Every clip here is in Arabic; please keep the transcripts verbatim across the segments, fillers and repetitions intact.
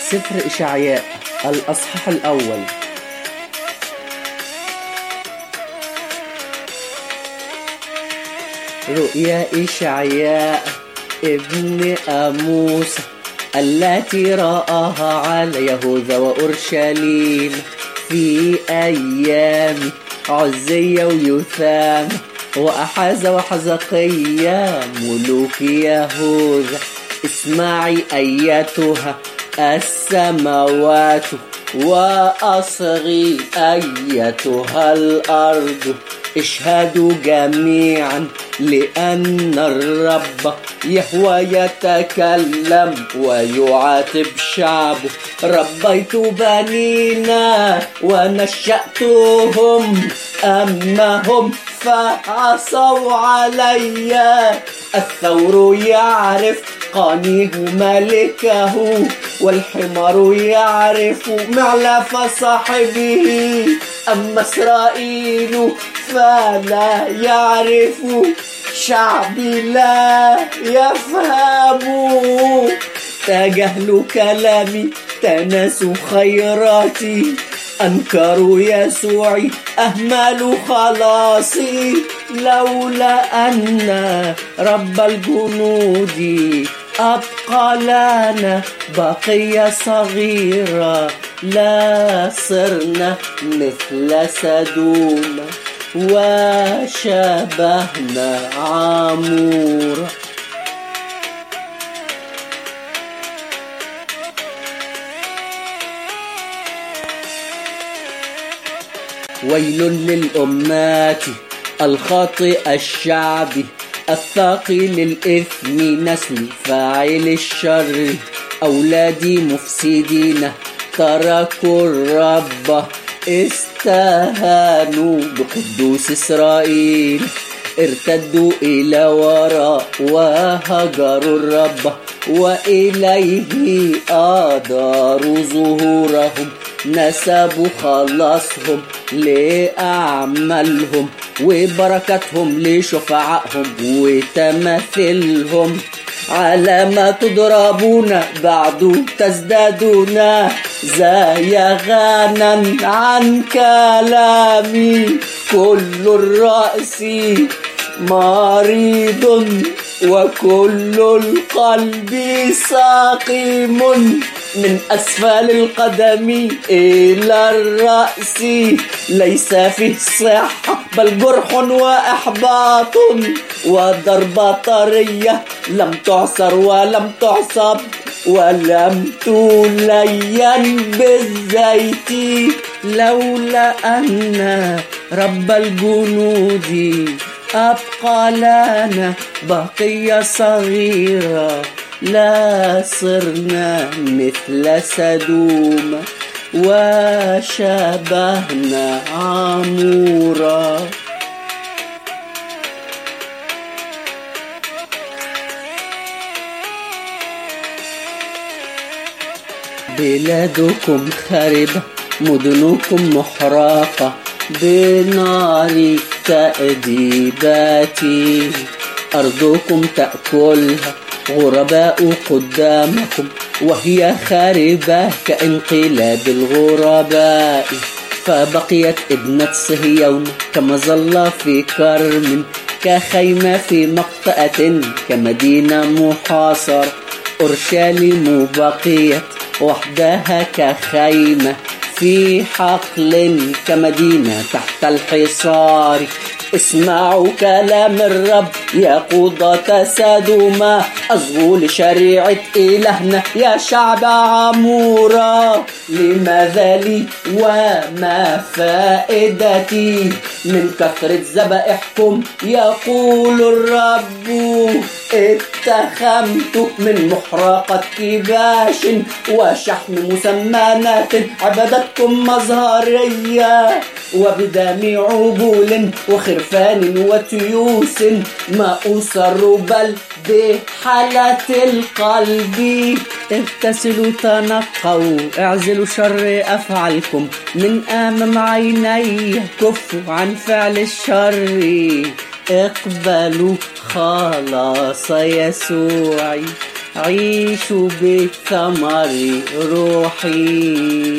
سفر إشعياء الأصحاح الأول. رؤيا إشعياء ابن آموس التي رآها على يهوذا وأورشليم في أيام عزية ويثام وأحاز وحزقيا ملوك يهوذا. اسمعي أيتها السماوات وأصغي أيتها الأرض. اشهدوا جميعا لأن الرب يهوى يتكلم ويعاتب شعبه. ربيت بنينا ونشأتهم أما هم فعصوا علي. الثور يعرف قانيه ملكه والحمار يعرف معلف صاحبه. أما إسرائيل فلا يعرف شعبي لا يفهم. تجهلوا كلامي تناسوا خيراتي. أنكروا يسوعي أهملوا خلاصي. لولا أن رب الجنود أبقى لنا بقية صغيرة لا صرنا مثل سدوم وشبهنا عمورة. ويل للأمات الخاطئ الشعب الثاقل الإثم نسل فاعل الشر. أولادي مفسدين تركوا الرب استهانوا بقدوس إسرائيل. ارتدوا إلى وراء وهجروا الرب وإليه أداروا ظهورهم. نسبوا خلاصهم لأعمالهم وبركتهم لشفعائهم وتماثيلهم. على ما تضربون بعد تزدادون زيغانا عن كلامي. كل الرأس مريض وكل القلب سقيم. من أسفل القدم إلى الرأس ليس فيه صحة بل جرح وإحباط وضربة طرية لم تعصر ولم تعصب ولم تلين بالزيت. لولا أن رب الجنود أبقى لنا بقية صغيرة لا صرنا مثل سدوم وشبهنا عمورة. بلادكم خربة مدنكم محرقة بنار تأديباتي. أرضكم تأكلها غرباء قدامكم وهي خاربة كانقلاب الغرباء. فبقيت ابنة صهيون كمظلة في كرم كخيمة في مقطأة كمدينة محاصرة. أورشليم بقيت وحدها كخيمة في حقل كمدينة تحت الحصار. اسمعوا كلام الرب يا قضاة سدوم. أصغوا لشريعة إلهنا يا شعب عمورة. لماذا لي وما فائدتي من كثرة ذبائحكم يقول الرب. اتخمت من محرقة كباش وشحم مسمنات عبادتكم مظهرية. وبدم عجول وخرفان وتيوس ما أسر بل بحالة القلب. اغتسلوا تنقوا اعزلوا شر أفعالكم من أمام عيني. كفوا عن فعل الشر اقبلوا خلاص يسوعي. عيشوا بثمر روحي.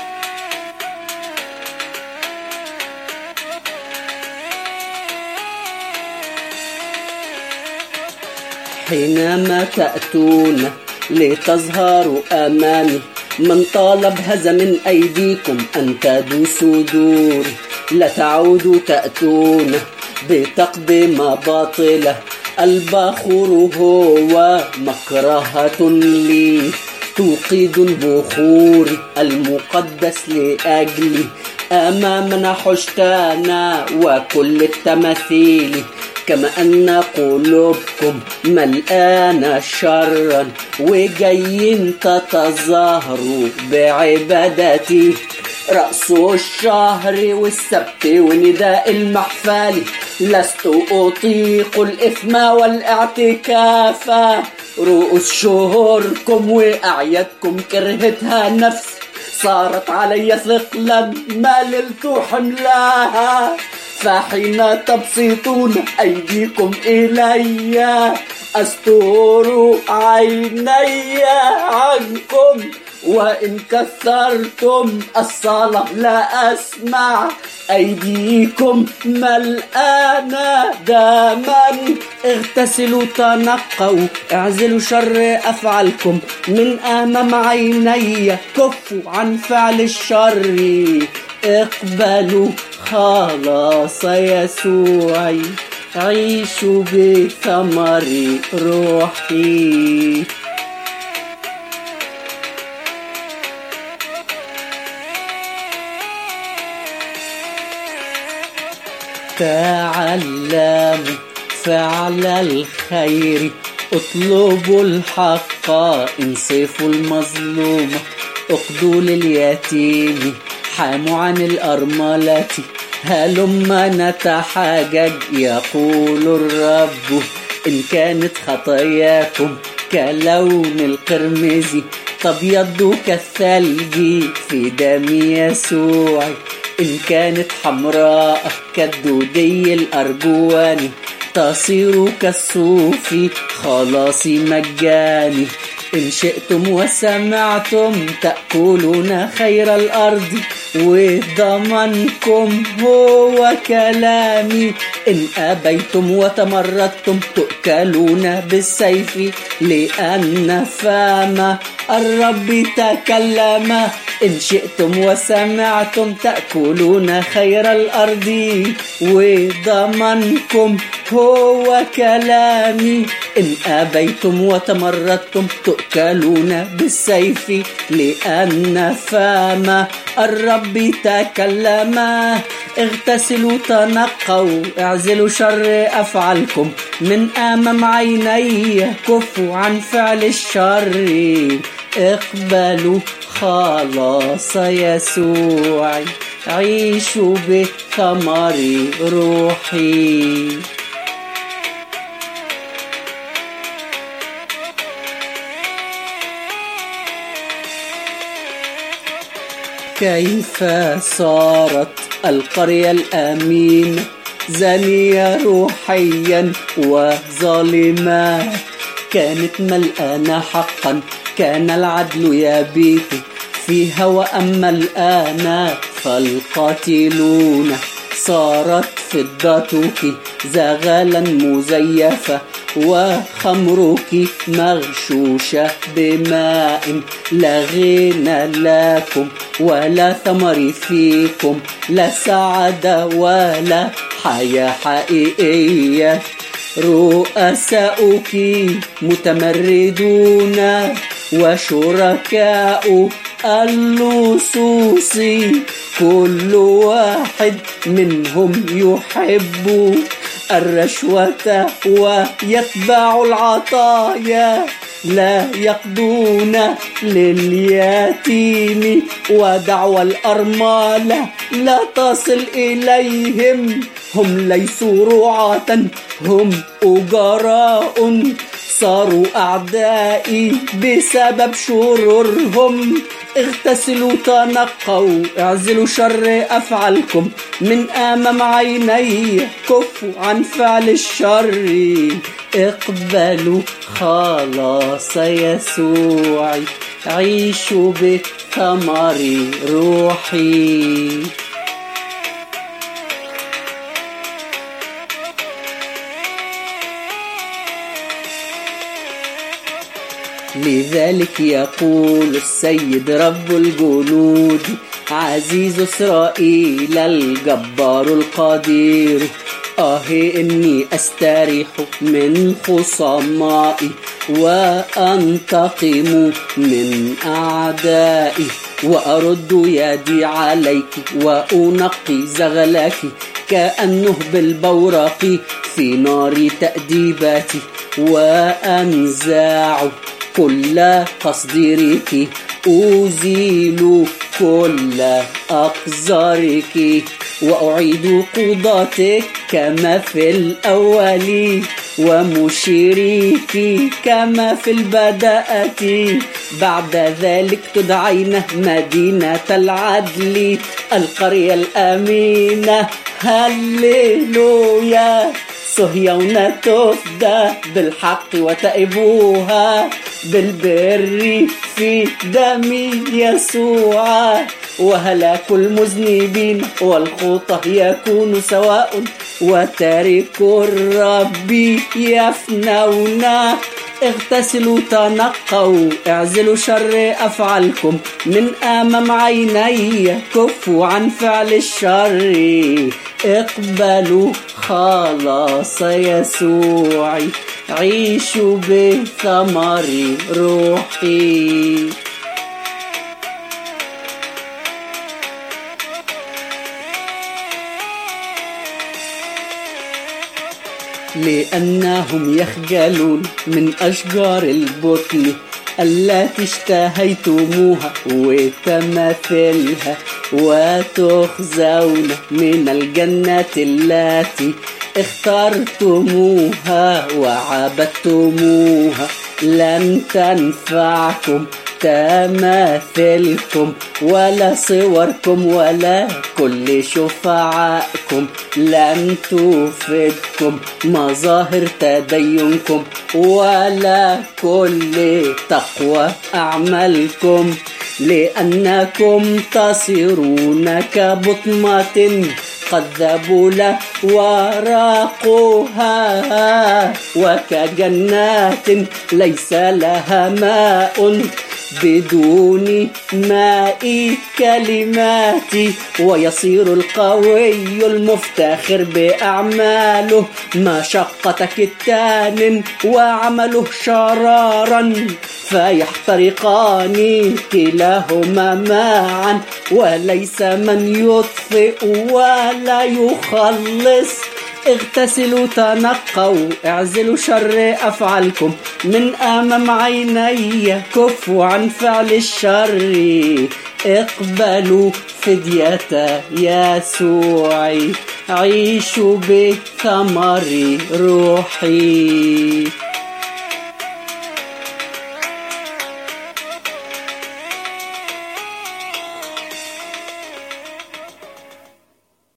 حينما تأتون لتظهروا أمامي، من طالب هذا من أيديكم أن تدوسوا دوري. لا تعودوا تأتون بتقدمة باطلة، البخور هو مكرهة لي. توقد البخور المقدس لأجلي أمامنا حشتانا وكل التماثيل، كما أن قلوبكم ملآنة شرا وجايين تتظاهروا بعبادتي. رأس الشهر والسبت ونداء المحفل، لست أطيق الإثم والاعتكاف. رؤوس شهوركم وأعيادكم كرهتها نفسي، صارت علي ثقلا مللت حملها. فحين تبسطون أيديكم إلي أستور عيني عنكم، وإن كثرتم الصلاة لا أسمع. أيديكم ملآنة دما، اغتسلوا تنقوا، اعزلوا شر أفعالكم من أمام عيني. كفوا عن فعل الشر، اقبلوا خلاص يسوعي. عيشوا بثمر روحي. تعلموا فعل الخير، اطلبوا الحق، انصفوا المظلوم، اقضوا لليتيم، حاموا عن الأرملة. هلما نتحاجج يقول الرب، إن كانت خطاياكم كلون القرمز تبيض كالثلج في دم يسوع. إن كانت حمراء كالدودي الأرجواني تصير كالصوف خلاصي مجاني. إن شئتم وسمعتم تأكلون خير الأرض، وضمنكم هو كلامي. إن أبيتم وتمردتم تؤكلون بالسيف، لأن فم الرب تكلم. إن شئتم وسمعتم تأكلون خير الأرض، وضمنكم هو كلامي. إن أبيتم وتمردتم تؤكلون بالسيف، لأن فم الرب تكلم. اغتسلوا تنقوا، اعزلوا شر أفعالكم من أمام عيني. كفوا عن فعل الشر، اقبلوا خلاص يسوع. عيشوا بثمر روحي. كيف صارت القرية الأمينة زانية روحيا وظالمة، كانت ملآنة حقا، كان العدل يبيت فيها. وأما الآن فالقاتلون صارت فضتك زغالا مزيفة، وخمرك مغشوشة بماء. لا غنى لكم ولا ثمر فيكم، لا سعادة ولا حياة حقيقية. رؤساؤك متمردون وشركاء اللصوص، كل واحد منهم يحب الرشوة ويتبع العطايا. لا يقضون لليتيم، ودعوى الأرملة لا تصل إليهم. هم ليسوا رعاة، هم أجراء، صاروا أعدائي بسبب شرورهم. اغتسلوا تنقوا، اعزلوا شر أفعالكم من أمام عيني. كفوا عن فعل الشر، اقبلوا خلاص يسوعي، عيشوا بثمر روحي. لذلك يقول السيد رب الجنود، عزيز إسرائيل الجبار القدير، آه إني أستريح من خصمائي وأنتقم من أعدائي، وأرد يدي عليك وأنقي زغلك كأنه بالبورق في نار تأديباتي، وأنزع كل قصدرك، أزيل كل أقذارك، وأعيد قضاتك كما في الأول، ومشيرك كما في البداءة. بعد ذلك تدعين مدينة العدل، القرية الأمينة. هللويا، صهيون تفدى بالحق وتائبوها بالبر في دم يسوع، وهلاك المذنبين والخطى يكون سواء، وتارك الرب يفنون. اغتسلوا تنقوا، اعزلوا شر أفعالكم من أمام عيني، كفوا عن فعل الشر، اقبلوا خلاص يسوعي، عيشوا بثمر روحي. لأنهم يخجلون من أشجار البطن التي اشتهيتموها وتماثلها، وتخزون من الجنة التي اخترتموها وعبدتموها. لن تنفعكم تماثلكم ولا صوركم ولا كل شفعائكم، لن تفيدكم مظاهر تدينكم ولا كل تقوى أعمالكم، لأنكم تصيرون كبطمة قد ذبل ورقها، وكجنات ليس لها ماء بدون ماء كلماتي. ويصير القوي المفتخر بأعماله مشقة كتان وعمله شرارا، فيحترقان كلاهما معا، وليس من يطفئ ولا يخلص. اغتسلوا تنقوا، اعزلوا شر أفعالكم من أمام عيني، كفوا عن فعل الشر، اقبلوا فدية يسوعي، عيشوا بثمر روحي.